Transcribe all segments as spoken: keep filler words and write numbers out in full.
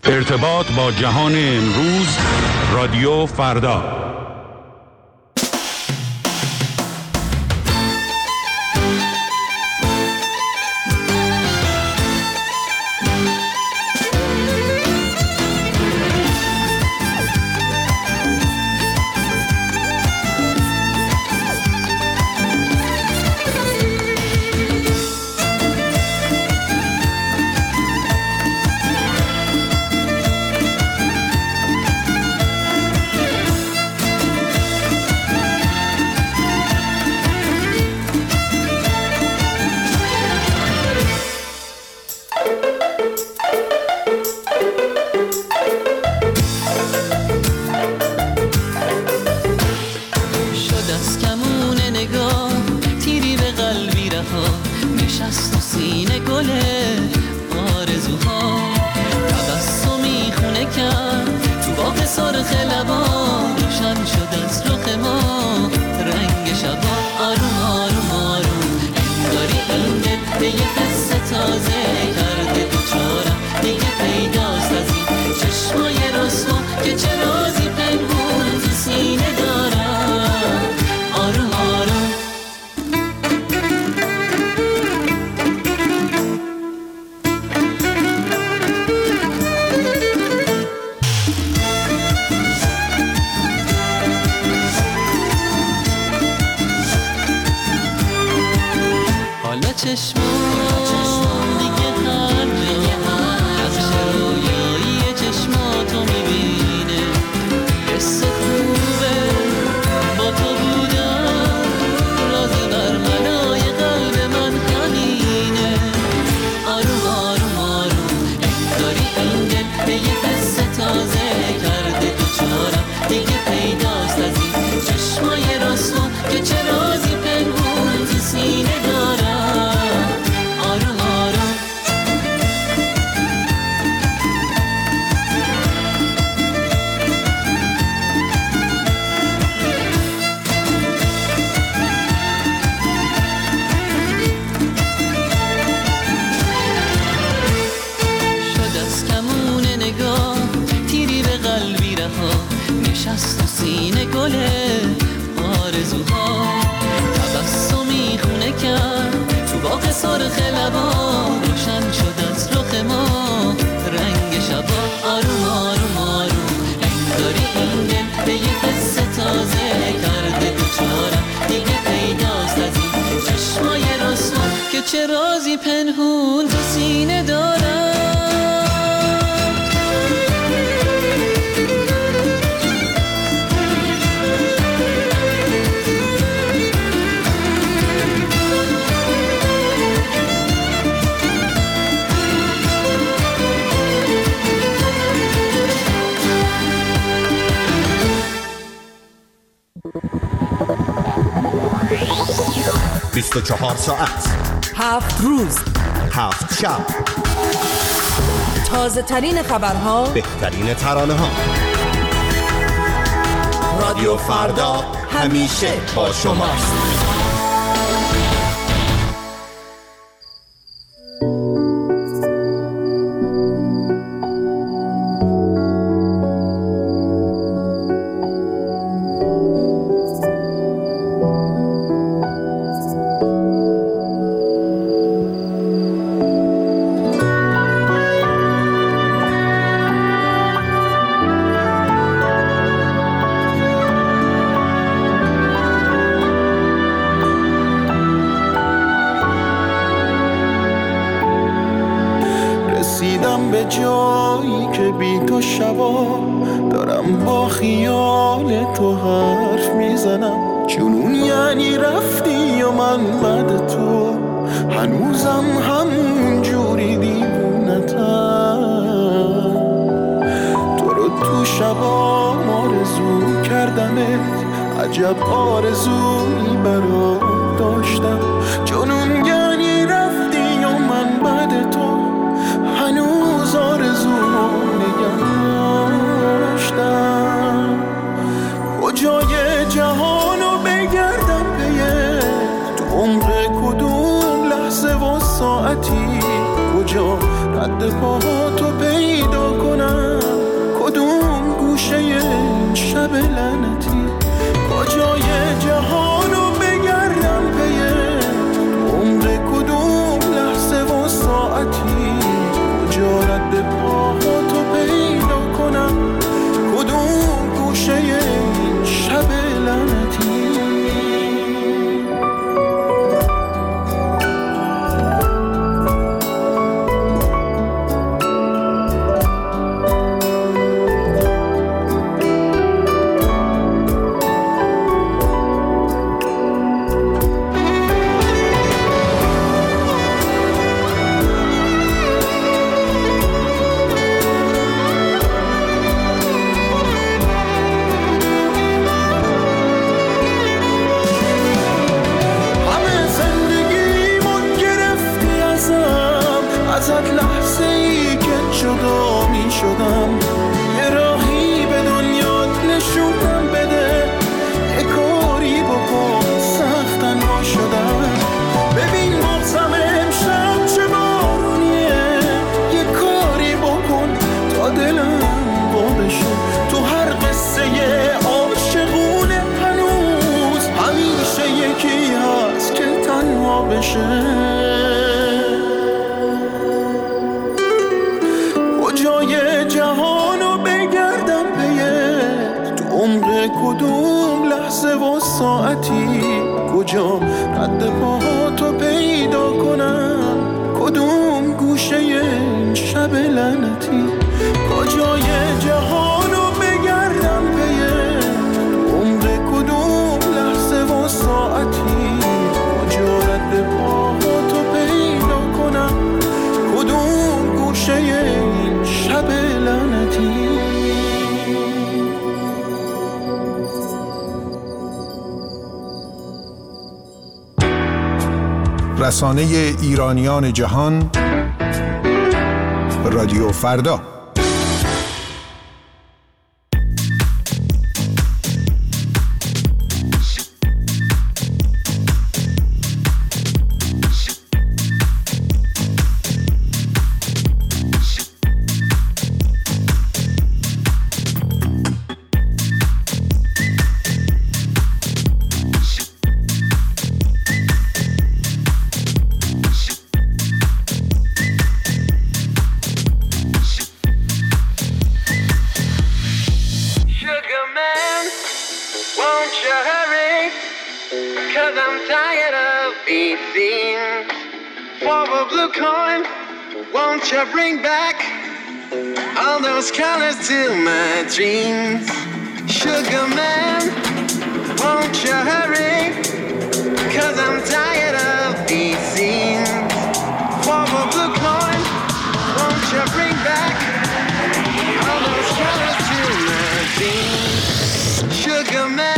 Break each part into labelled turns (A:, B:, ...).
A: ارتباط با جهان امروز، رادیو فردا.
B: چه رازی پنهون تو سینه دارم.
C: بیست و چهار ساعت،
D: هفت روز،
C: هفت شب،
D: تازه ترین خبرها،
C: بهترین ترانه ها. رادیو فردا همیشه با شماست.
E: به جایی که بی تو شبا دارم با خیال تو حرف میزنم. جنون یعنی رفتی و من بعد تو هنوزم همون جوری دیوونتم. تو رو تو شبا آرزو کردمت، عجب آرزویی برات داشتم. جنون یعنی رفتی و من بعد تو هنوز آرزومو نگه داشتم. کجای جهانو بگردم پیه، تو عمر کدوم لحظه و ساعتی، کجا رد پاها جهانو بگردم پیه، تو عمق کدوم لحظه و ساعتی، کجا رد پاهاتو پیدا کنم، کدوم گوشه این شب لعنتی، کجای جهانو بگردم پیه، تو عمق کدوم لحظه و ساعتی، کجا رد پاهاتو پیدا کنم، کدوم گوشه این شب لعنتی.
F: رسانه ایرانیان جهان، رادیو فردا.
G: Bring back all those colors to my dreams. Sugar man, won't you hurry? Cause I'm tired of these scenes. For a blue coin, won't you bring back all those colors to my dreams? Sugar man.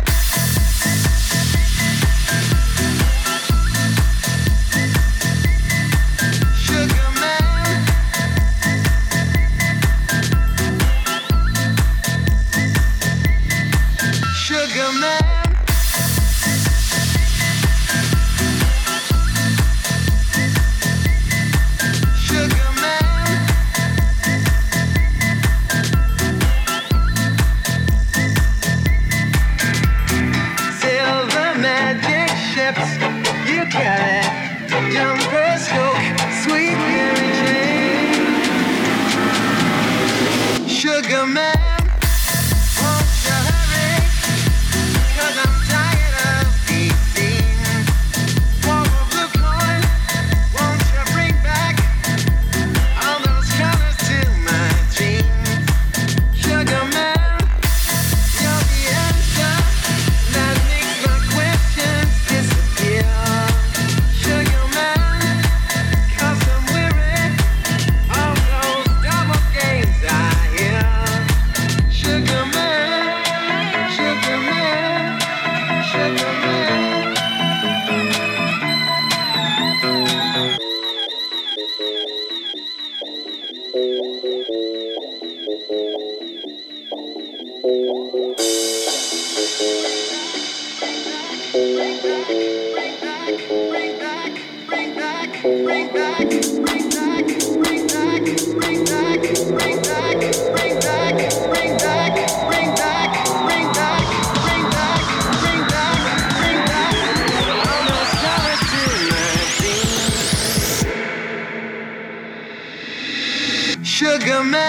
G: Sugar man.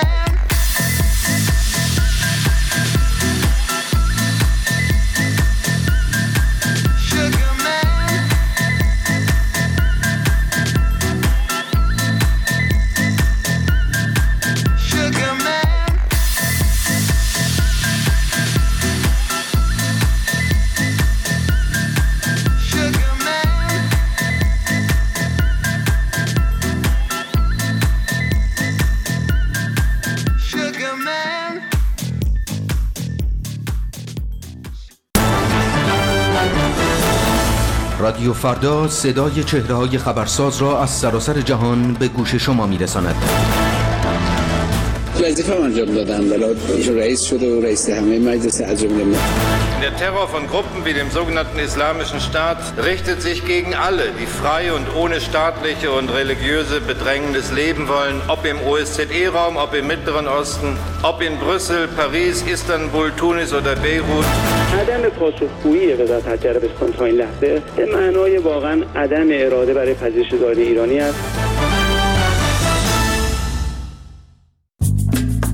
H: رادیو فردا صدای چهره‌های خبرساز را از سراسر جهان به گوش شما می‌رساند.
I: وظیفه انجام دادم، ولی رئیس شده و رئیس همه مجلس عجم ملت.
J: Der Terror von Gruppen wie dem sogenannten Islamischen Staat richtet sich gegen alle, die frei und ohne staatliche und religiöse Bedrängnis leben wollen, ob im O S Z E-Raum, ob im Mittleren Osten, ob in Brüssel, Paris, Istanbul, Tunis oder Beirut.
K: عدم پاسخگویی وزارت خارجه عربستان تا این لحظه به معنای واقعا عدم اراده برای پذیرش زائران ایرانی است.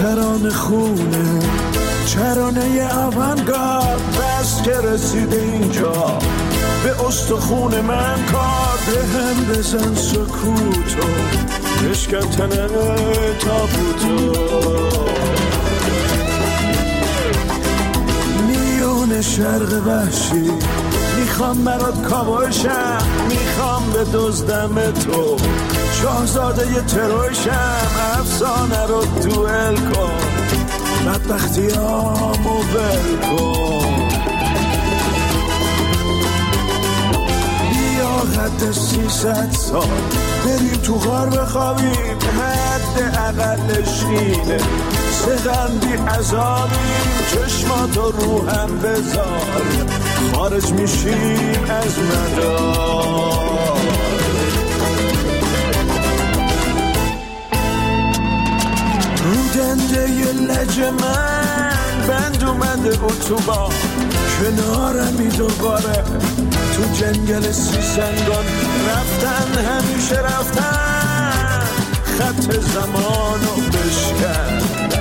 E: ترانه خونه چرانه آونگارد بس که رسیده اینجا به استخون من کار به هم بزن سکوتو بشکن تنه تابوتو میون شرق وحشی میخوام برات کابوشم میخوام به دزدم تو شاهزاده ی تروشم افسانه رو دوئل کن بدبختیامو ول کن بیا حد سیصد سال بریم تو غار بخوابیم حد اقلش اینه سغندی عذابیم چشماتو رو هم بذار خارج میشیم از مدار رو دنده ی لج من بند اومده اتوبان کنارمی دوباره تو جنگل سیسنگان رفتن همیشه رفتن خط زمانو بشکن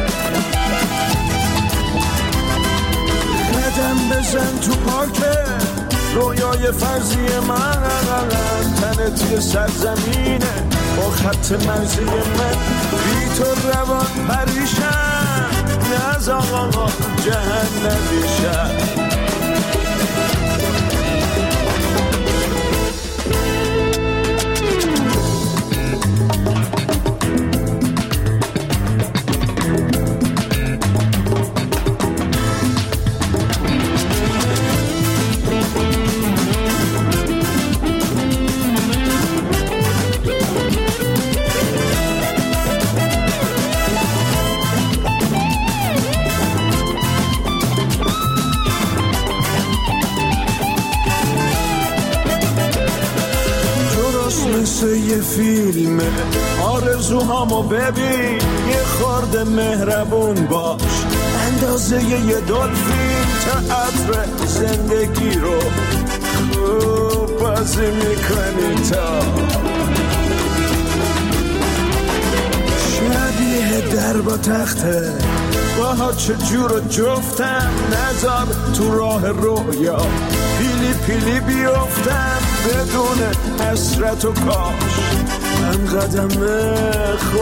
E: قدم بزن تو پاکه رویای فرضی من تنت یه سرزمینه با خط مرزی من بی تو روان پریشم نز آقا جهنمیشم یه فیلمه آرزوهامو ببین یه خورده مهربون باش اندازه یه دلفین تئاتر زندگی رو خوب بازی میکنی تا شبیه در با تخته باها چجور جفتم نذار تو راه رویا پیلی پیلی بیفتم بدون حسرت و کاش من قدم